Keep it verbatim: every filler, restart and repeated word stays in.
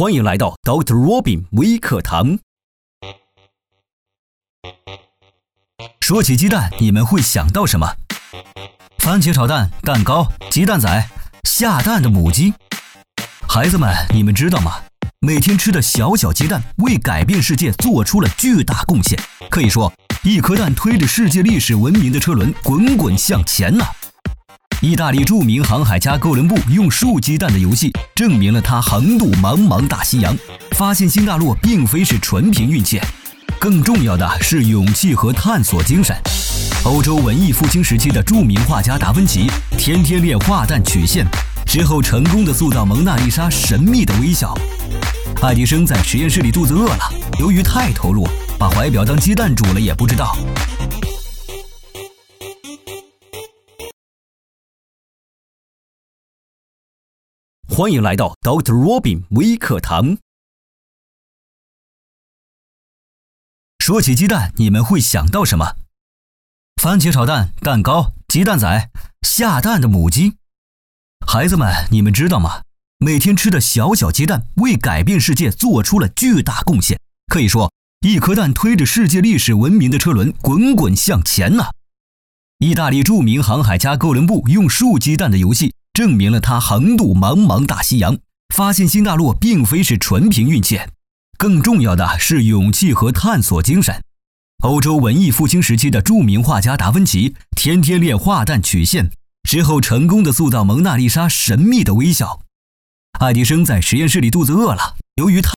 欢迎来到 Doctor Robin 微课堂。说起鸡蛋，你们会想到什么？番茄炒蛋、蛋糕、鸡蛋仔、下蛋的母鸡。孩子们，你们知道吗？每天吃的小小鸡蛋为改变世界做出了巨大贡献。可以说，一颗蛋推着世界历史文明的车轮滚滚向前呢、啊。意大利著名航海家哥伦布用数鸡蛋的游戏证明了他横渡茫茫大西洋，发现新大陆并非是纯凭运气，更重要的是勇气和探索精神。欧洲文艺复兴时期的著名画家达芬奇天天练画蛋曲线，之后成功地塑造蒙娜丽莎神秘的微笑。爱迪生在实验室里肚子饿了，由于太投入，把怀表当鸡蛋煮了也不知道。欢迎来到 Doctor Robin 微课堂。说起鸡蛋，你们会想到什么？番茄炒蛋、蛋糕、鸡蛋仔、下蛋的母鸡。孩子们，你们知道吗？每天吃的小小鸡蛋为改变世界做出了巨大贡献。可以说，一颗蛋推着世界历史文明的车轮滚滚向前呢、啊。意大利著名航海家哥伦布用数鸡蛋的游戏证明了他横渡茫茫大西洋，发现新大陆并非是纯凭运气，更重要的是勇气和探索精神。欧洲文艺复兴时期的著名画家达芬奇天天练画蛋曲线，之后成功地塑造蒙娜丽莎神秘的微笑。爱迪生在实验室里肚子饿了，由于他